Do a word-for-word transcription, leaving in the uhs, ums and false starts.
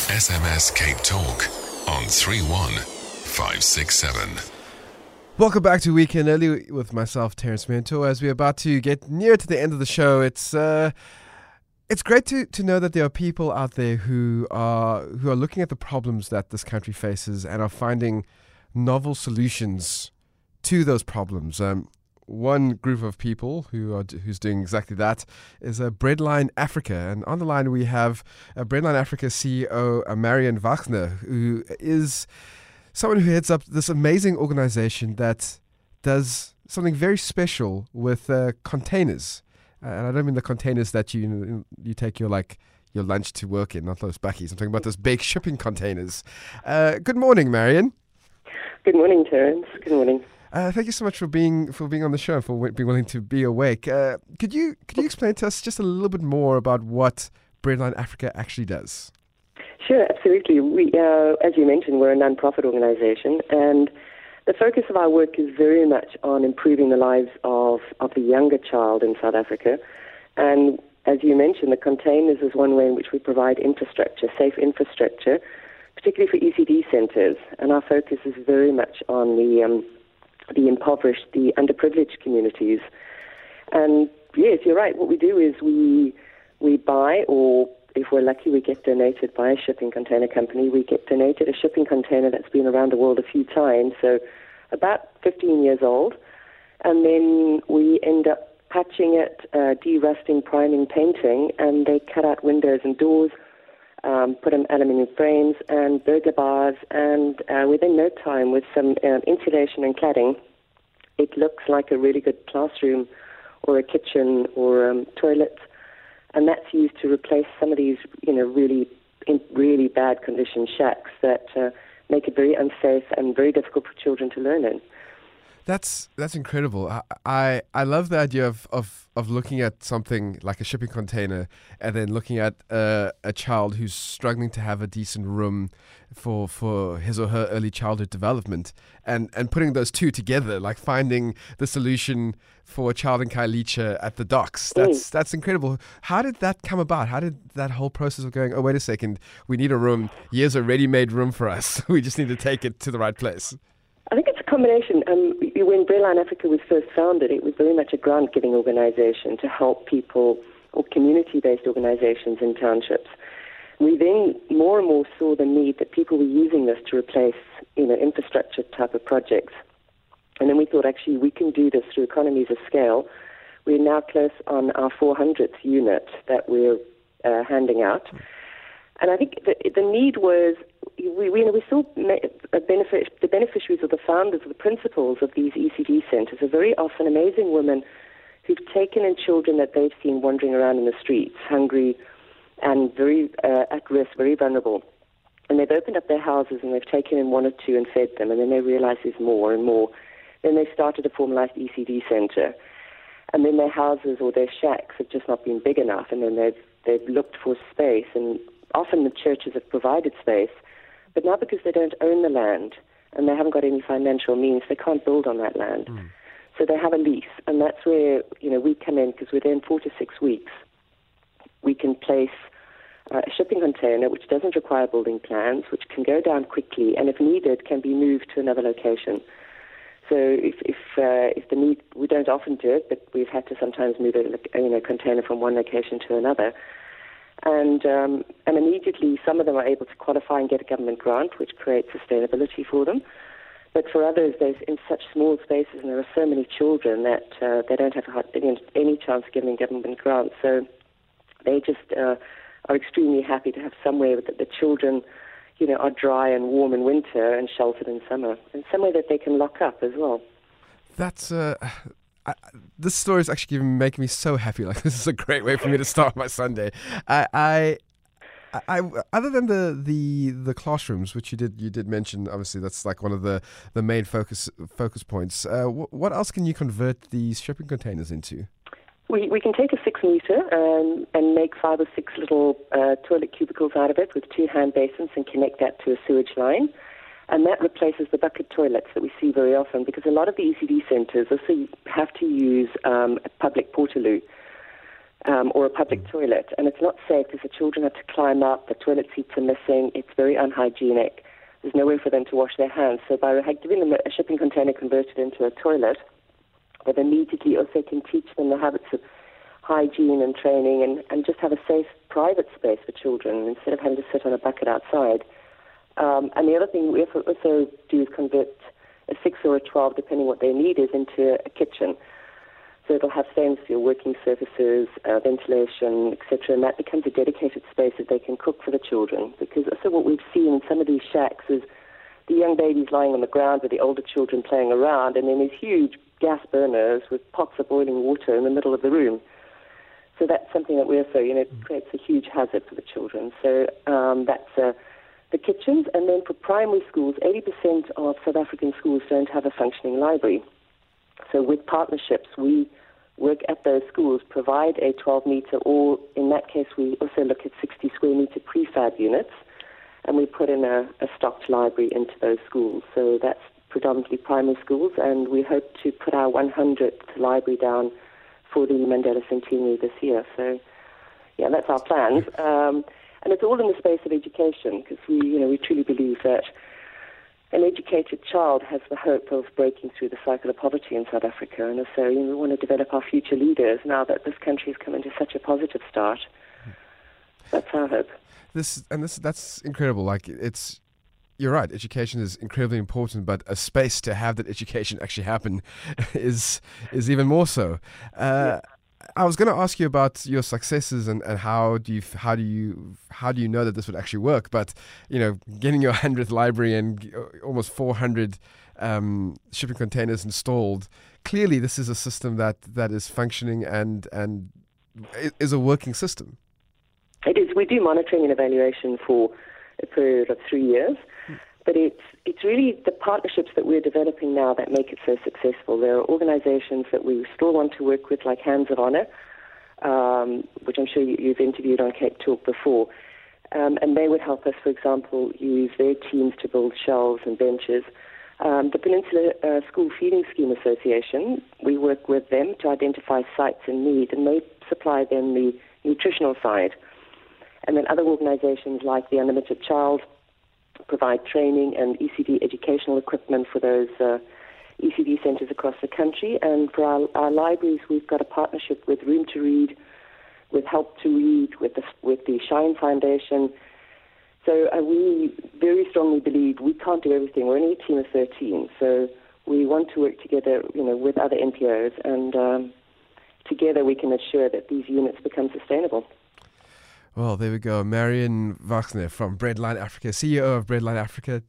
S M S Cape Talk on three one five six seven. Welcome back to Weekend Early with myself, Terence Mentor. As we're about to get near to the end of the show, it's uh, it's great to, to know that there are people out there who are who are looking at the problems that this country faces and are finding novel solutions to those problems. Um, one group of people who are who's doing exactly that is uh, Breadline Africa, and on the line we have uh, Breadline Africa C E O uh, Marian Wagner, who is someone who heads up this amazing organization that does something very special with uh, containers. Uh, and I don't mean the containers that you you take your like your lunch to work in, not those buckies. I'm talking about those big shipping containers. Uh, good morning, Marian. Good morning, Terence. Good morning. Uh, thank you so much for being for being on the show, for w- being willing to be awake. Uh, could you could you explain to us just a little bit more about what Breadline Africa actually does? Sure, absolutely. We, uh, as you mentioned, we're a non-profit organization, and the focus of our work is very much on improving the lives of, of the younger child in South Africa. And as you mentioned, the containers is one way in which we provide infrastructure, safe infrastructure, particularly for E C D centers. And our focus is very much on the um, the impoverished, the underprivileged communities. And yes, you're right. What we do is we we buy, or if we're lucky, we get donated by a shipping container company. We get donated a shipping container that's been around the world a few times, so about fifteen years old. And then we end up patching it, uh, de-rusting, priming, painting, and they cut out windows and doors, um, put in aluminium frames and burglar bars, and uh, within no time, with some um, insulation and cladding, it looks like a really good classroom or a kitchen or um, toilet. And that's used to replace some of these, you know, really, in really bad condition shacks that uh, make it very unsafe and very difficult for children to learn in. That's that's incredible. I, I I love the idea of, of, of looking at something like a shipping container and then looking at uh, a child who's struggling to have a decent room for for his or her early childhood development, and, and putting those two together, like finding the solution for a child in Khayelitsha at the docks. That's mm. that's incredible. How did that come about? How did that whole process of going, oh, wait a second, we need a room. Here's a ready-made room for us. We just need to take it to the right place. I think it's a combination. Um, when Breadline Africa was first founded, it was very much a grant-giving organization to help people, or community-based organizations in townships. We then more and more saw the need that people were using this to replace, you know, infrastructure type of projects. And then we thought, actually, we can do this through economies of scale. We're now close on our four hundredth unit that we're uh, handing out. And I think the, the need was, we, we, you know, we saw a benefit, the beneficiaries or the founders or the principals of these E C D centers are very often amazing women who've taken in children that they've seen wandering around in the streets, hungry and very uh, at risk, very vulnerable. And they've opened up their houses and they've taken in one or two and fed them, and then they realize there's more and more. Then they started a formalized E C D center. And then their houses or their shacks have just not been big enough, and then they've, they've looked for space, and often the churches have provided space, but now because they don't own the land and they haven't got any financial means, they can't build on that land. Mm. So they have a lease, and that's where, you know, we come in, because within four to six weeks we can place uh, a shipping container which doesn't require building plans, which can go down quickly, and if needed can be moved to another location. So if if, uh, if the need, we don't often do it, but we've had to sometimes move a you know, container from one location to another. And um, and immediately some of them are able to qualify and get a government grant, which creates sustainability for them. But for others, there's in such small spaces, and there are so many children that uh, they don't have any chance of getting government grants. So they just uh, are extremely happy to have somewhere that the children, you know, are dry and warm in winter and sheltered in summer, and somewhere that they can lock up as well. That's uh, I, this story is actually making me so happy. Like, this is a great way for me to start my Sunday. I, I, I, other than the, the the classrooms, which you did you did mention, obviously that's like one of the, the main focus focus points. Uh, wh- what else can you convert these shipping containers into? We we can take a six meter um, and make five or six little uh, toilet cubicles out of it with two hand basins and connect that to a sewage line. And that replaces the bucket toilets that we see very often, because a lot of the E C D centres also have to use um, a public portaloo. um, or a public toilet. And it's not safe because the children have to climb up, the toilet seats are missing, it's very unhygienic. There's nowhere for them to wash their hands. So by giving them a shipping container converted into a toilet, that immediately also can teach them the habits of hygiene and training and, and just have a safe private space for children instead of having to sit on a bucket outside. Um, and the other thing we also do is convert a six or a twelve, depending what their need is, into a kitchen. So it'll have stainless steel working surfaces, uh, ventilation, et cetera, and that becomes a dedicated space that they can cook for the children. Because also what we've seen in some of these shacks is the young babies lying on the ground with the older children playing around, and then these huge gas burners with pots of boiling water in the middle of the room. So that's something that we also, you know, creates a huge hazard for the children. So um, that's uh, the kitchens. And then for primary schools, eighty percent of South African schools don't have a functioning library. So with partnerships, we work at those schools, provide a twelve meter, or in that case, we also look at sixty square meter prefab units, and we put in a, a stocked library into those schools. So that's predominantly primary schools, and we hope to put our one hundredth library down for the Mandela Centenary this year. So, yeah, that's our plans. Um, and it's all in the space of education, because we, you know, we truly believe that an educated child has the hope of breaking through the cycle of poverty in South Africa. And so, you know, we want to develop our future leaders now that this country has come into such a positive start. That's our hope. This and this that's incredible. Like, it's you're right. Education is incredibly important, but a space to have that education actually happen is is even more so. Uh, yeah. I was going to ask you about your successes and, and how do you how do you how do you know that this would actually work? But you know, getting your hundredth library and almost four hundred um, shipping containers installed, clearly this is a system that, that is functioning and and is a working system. It is. We do monitoring and evaluation for a period of three years. But it's it's really the partnerships that we're developing now that make it so successful. There are organizations that we still want to work with, like Hands of Honor, um, which I'm sure you, you've interviewed on Cape Talk before. Um, and they would help us, for example, use their teams to build shelves and benches. Um, the Peninsula uh, School Feeding Scheme Association, we work with them to identify sites in need, and they supply them the nutritional side. And then other organizations like the Unlimited Child provide training and E C D educational equipment for those uh, E C D centers across the country. And for our, our libraries, we've got a partnership with Room to Read, with Help to Read, with the, with the Shine Foundation. So uh, we very strongly believe we can't do everything. We're only a team of thirteen, so we want to work together, you know, with other N P Os, and um, together we can assure that these units become sustainable. Well, there we go. Marion Wagner from Breadline Africa, C E O of Breadline Africa.